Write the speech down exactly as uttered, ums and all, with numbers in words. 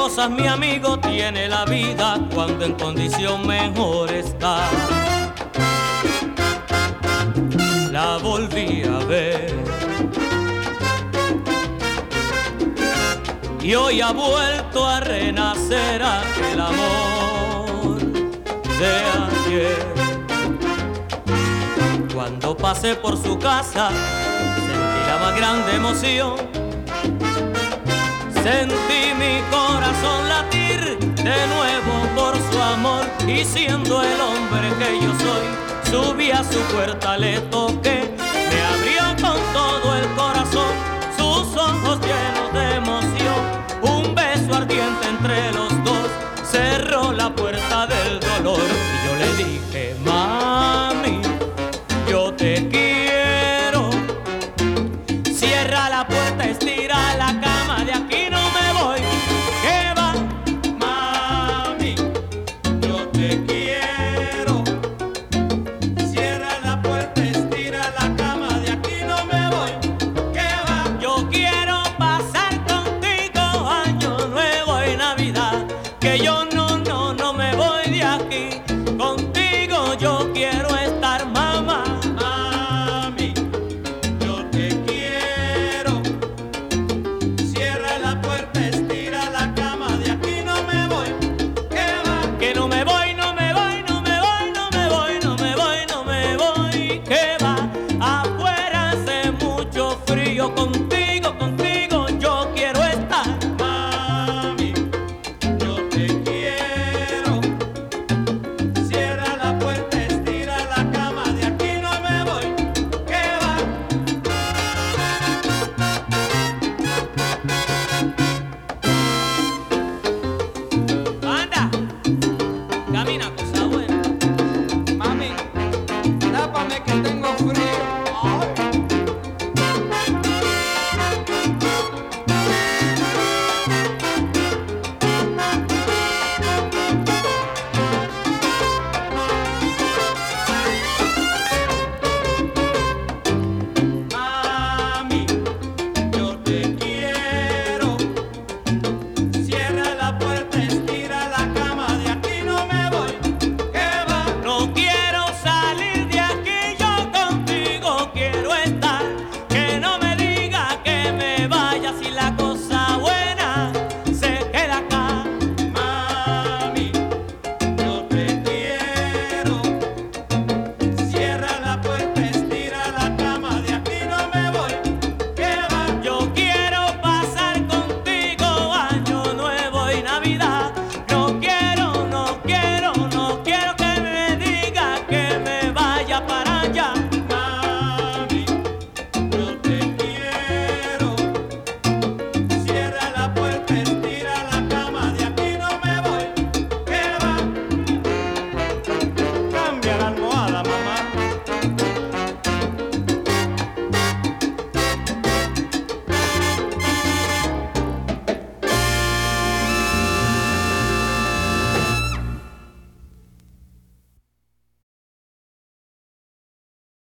cosas, mi amigo, tiene la vida cuando en condición mejor está. La volví a ver y hoy ha vuelto a renacer aquel amor de ayer. Cuando pasé por su casa sentí la más grande emoción. Sentí mi corazón latir de nuevo por su amor y siendo el hombre que yo soy, subí a su puerta, le toqué, me abrió con todo el corazón, sus ojos llenos de emoción, un beso ardiente entre los dos, cerró la puerta del dolor y yo le dije, mami, yo te quiero, cierra la puerta, estira la cama, de aquí no me voy, que va, mami, yo te quiero.